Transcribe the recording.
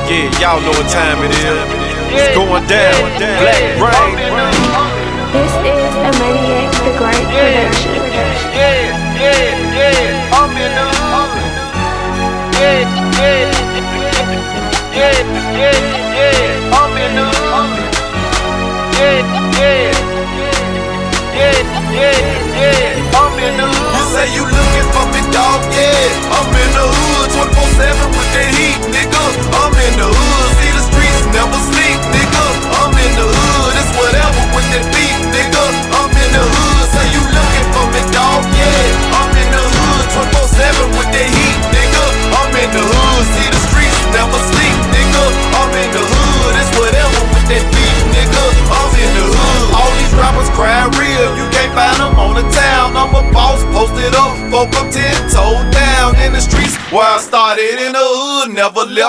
Yeah, y'all know what time it is. It's going down. Black Brain. This is a Maniac the Great production. I'm in the hood. I'm in the hood. I'm in the hood. You say you looking for me, dog, yeah. I'm in the hood, 24/7 with that heat, nigga. I'm in the hood, see the streets never sleep, nigga. I'm in the hood, it's whatever with that beat, nigga. I'm in the hood, say you looking for me, dog, yeah. I'm in the hood, 24/7 with that heat, nigga. I'm in the hood, see the streets never sleep, nigga. I'm in the hood, it's whatever with that beat, nigga. I'm in the hood. All these rappers cry real, you can't find them on the town. I'm a boss, posted up, folk I'm 10 toed down in the streets where I started in the hood, never left.